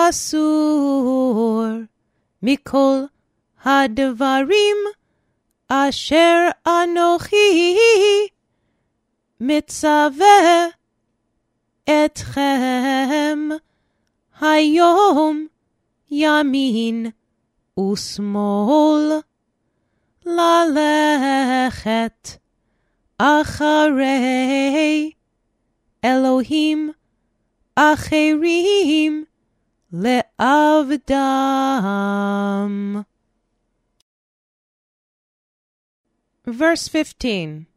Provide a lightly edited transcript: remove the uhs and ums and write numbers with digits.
אסור מכל הדברים אשר אנוכי מצווה אתכם היום ימין ושמאל ללכת אחרי אלוהים אחרים לעבדם. Verse 15.